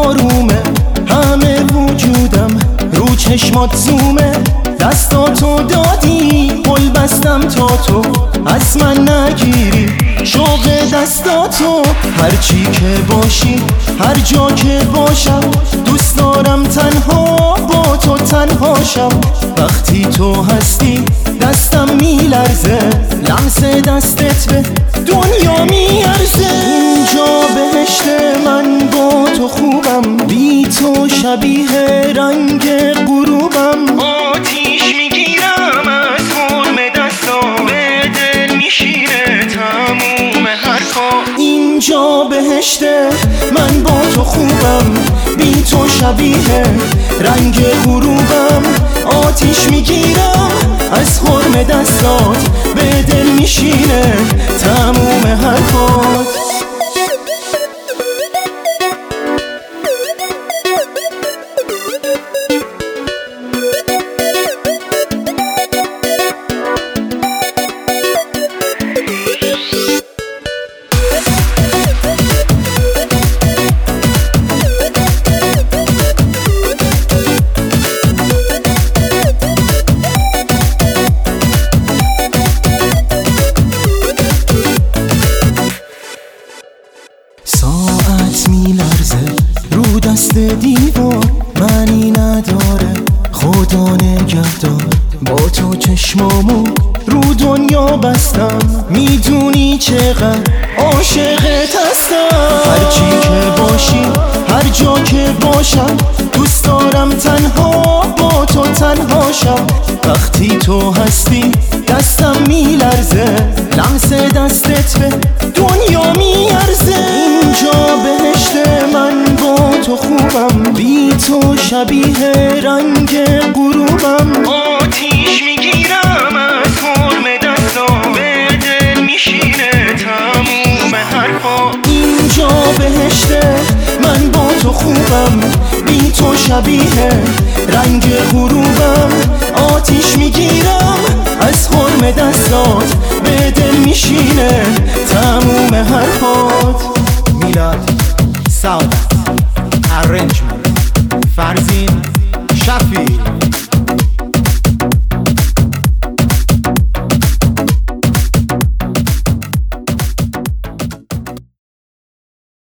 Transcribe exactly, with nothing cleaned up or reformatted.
آرومه، همه وجودم رو چشمات زومه. دستاتو دادی پل بستم تا تو از من نگیری شوق دستاتو. هرچی که باشی هر جا که باشم دوست دارم تنها با تو تنها شم. وقتی تو هستی دستم میلرزه، لمس دستت به دنیا میارزه. اینجا بهشت من با تو خوبم، بی تو شبیه رنگ غروبم. آتیش میگیرم از حرم دستا، به دل میشینه تموم حرفا. اینجا بهشت من با تو خوبم، بی تو شبیه رنگ غروبم. آتیش میگیرم از حرم دستات، به دل میشینه تموم حرفات. ساعت میلرزه رو دست دیوار، معنی نداره خدا نگهدار. با تو چشمامو رو دنیا بستم، میدونی چقدر عاشقت هستم. هرچی که باشی هر جا که باشم دوست دارم تنها با تو تنها شم. وقتی تو هستی دستم میلرزه، لمس دستت به دنیا میارزه. اینجا بهشت من با تو خوبم، بی تو شبیه رنگ غروبم. آتیش میگیرم از حرم دستا، به دل میشینه تموم حرفا. اینجا بهشت من با تو خوبم، بی تو شبیه رنگ غروبم. آتیش میگیرم از حرم دستات، به دل میشینه تموم حرفات. میلاد سعادت، ارنجمنت فرزین شفیع.